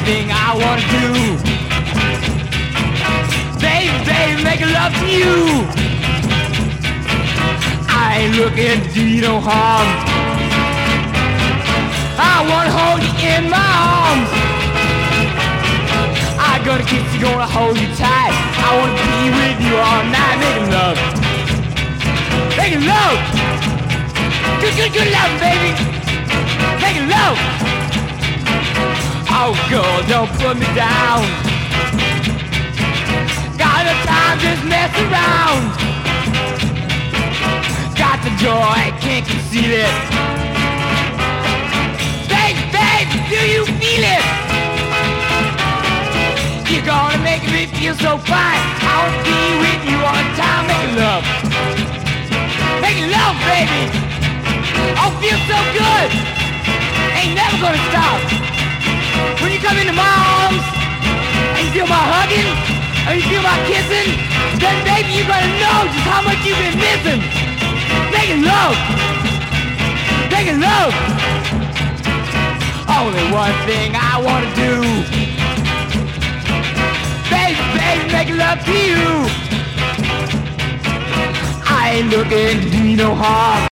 thing I wanna do. Baby, baby, make love to you. I ain't looking to do you no harm. I wanna hold you in my arms. I gonna kiss you, gonna hold you tight. I wanna be with you all night, making love. Making love. Good, good, good love, baby. Making love. Oh, girl, don't put me down. Got the time, just mess around. Got the joy, can't conceal it. Baby, baby, do you feel it? You're gonna make me feel so fine. I wanna be with you all the time, making love. Making love, baby. Oh, feels so good. Ain't never gonna stop. When you come into my arms, and you feel my hugging, and you feel my kissing, then baby, you're gonna know just how much you've been missing. Making love. Making love. Only one thing I wanna do. Baby, baby, making love to you. I ain't looking to do you no harm.